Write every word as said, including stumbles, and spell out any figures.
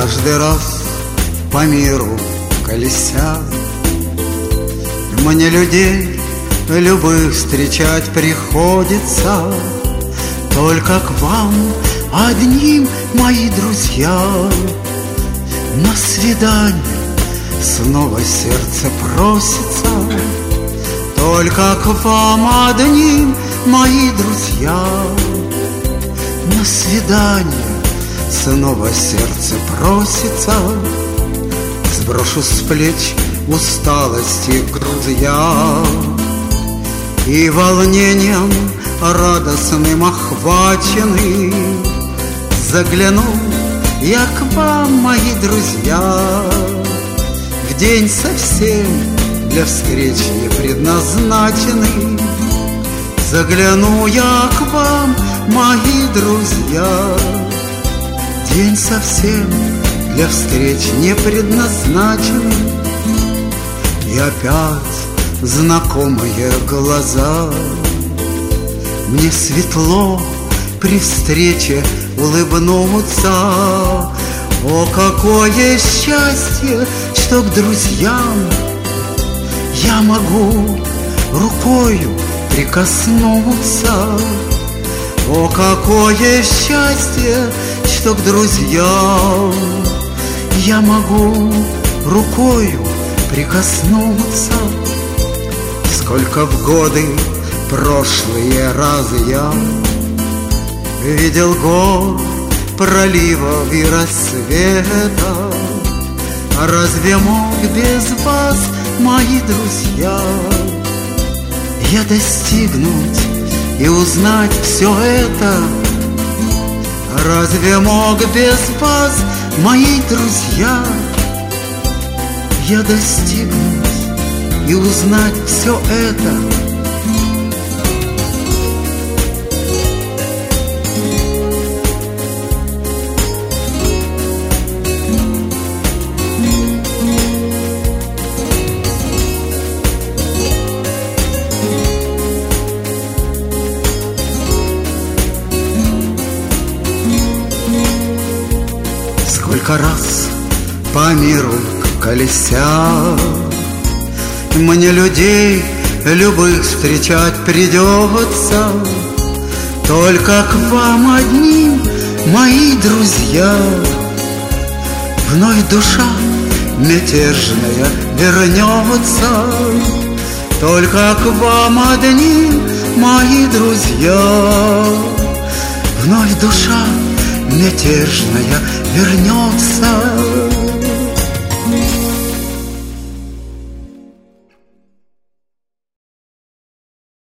Каждый раз по миру колеся, мне людей любых встречать приходится. Только к вам одним, мои друзья, на свидание снова сердце просится. Только к вам одним, мои друзья, на свидание снова сердце просится. Сброшу с плеч усталость и груз я, и волнением радостным охваченный загляну я к вам, мои друзья, в день совсем для встреч не предназначенный. Загляну я к вам, мои друзья, день совсем для встреч не предназначенный. И опять знакомые глаза, мне светло при встрече улыбнуться. О, какое счастье, что к друзьям я могу рукою прикоснуться. О, какое счастье, что к друзьям я могу рукою прикоснуться. Сколько в годы прошлые разы я видел гор, проливов и рассвета. А разве мог без вас, мои друзья, я достигнуть и узнать все это? Разве мог без вас, мои друзья, я достигнуть и узнать все это? Сколько раз по миру колеся, мне людей любых встречать придется. Только к вам одним, мои друзья, вновь душа мятежная вернется. Только к вам одним, мои друзья, вновь душа мятежная вернется.